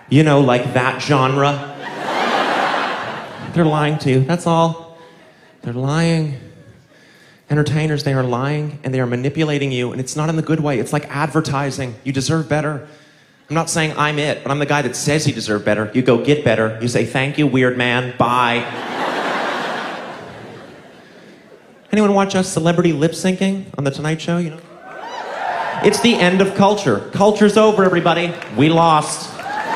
You know, like that genre. They're lying to you, that's all. They're lying. Entertainers, they are lying and they are manipulating you, and it's not in the good way. It's like advertising. You deserve better. I'm not saying I'm it, but I'm the guy that says you deserve better. You go get better. You say, thank you, weird man, bye. Anyone watch us celebrity lip syncing on The Tonight Show, you know? It's the end of culture. Culture's over, everybody. We lost.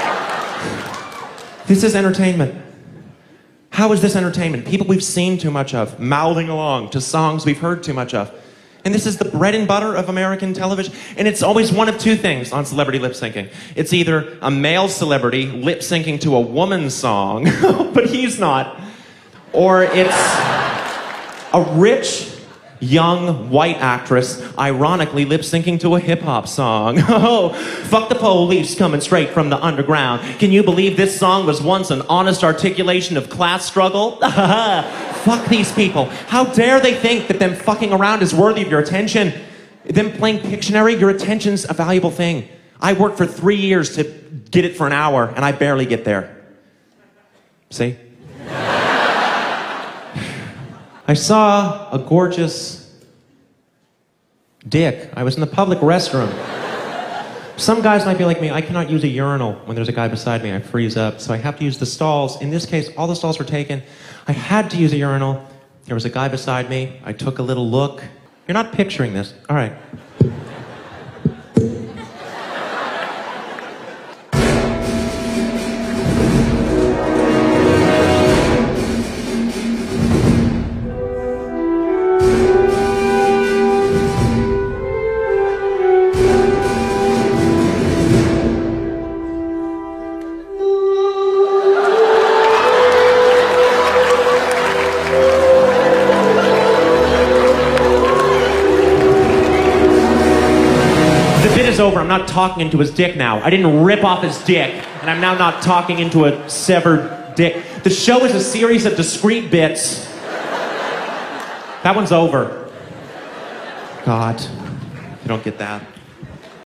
This is entertainment. How is this entertainment? People we've seen too much of, mouthing along to songs we've heard too much of. And this is the bread and butter of American television. And it's always one of two things on celebrity lip syncing. It's either a male celebrity lip syncing to a woman's song, but he's not. Or it's a rich, young, white actress ironically lip syncing to a hip hop song. Oh, fuck the police coming straight from the underground. Can you believe this song was once an honest articulation of class struggle? Fuck these people. How dare they think that them fucking around is worthy of your attention? Them playing Pictionary, your attention's a valuable thing. I worked for 3 years to get it for an hour, and I barely get there. See? I saw a gorgeous dick. I was in the public restroom. Some guys might be like me. I cannot use a urinal when there's a guy beside me. I freeze up, so I have to use the stalls. In this case, all the stalls were taken. I had to use a urinal. There was a guy beside me. I took a little look. You're not picturing this. All right. Over. I'm not talking into his dick now. I didn't rip off his dick, and I'm now not talking into a severed dick. The show is a series of discrete bits. That one's over. God, you don't get that.